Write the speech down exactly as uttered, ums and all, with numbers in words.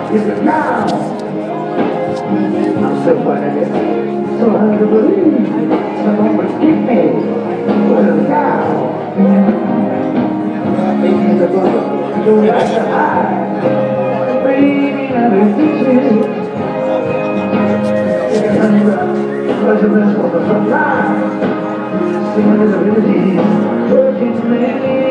It's a now. I'm so funny. So hard to believe. Someone would keep me. What a now. Maybe the book. Don't like to hide. Baby, I will teach you. Take a honey rub. Close your lips on the front line. Singing the melodies. Working many